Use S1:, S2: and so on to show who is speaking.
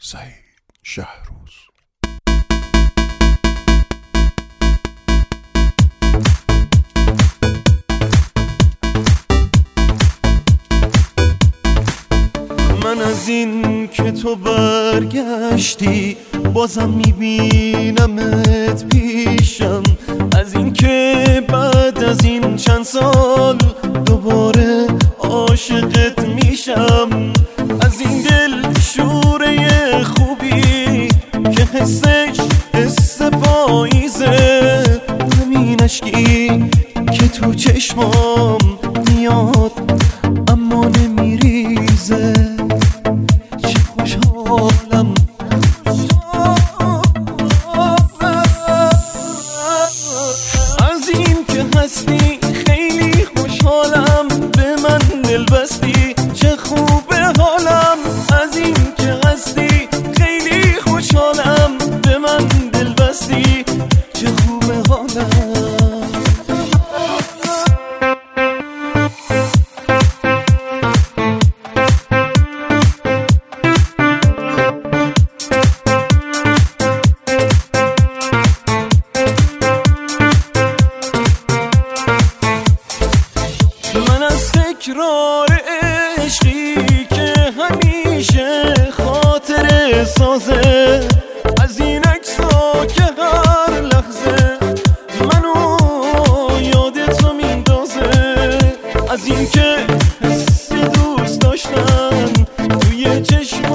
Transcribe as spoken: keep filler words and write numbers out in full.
S1: سعید شهروز.
S2: من از این که تو برگشتی بازم میبینمت پیشم، از این که بعد از این چند سال دوباره عاشقت میشم، از این دل شوره خوبی که حسش حس پاییزه، همین اشکی که تو چشمام میاد اما نمیریزه. چه خوشحالم از این که هستی، خیلی خوشحالم به من دل بستی، چه خوبه حالم از این که هستی، خیلی خوشحالم به من دل بستی، چه خوبه حالم. من از تکرار عشقی که همیشه خاطر سازه، از این عکسا که هر لحظه منو یاد تو میندازه، از این که حس دوست داشتن توی چشم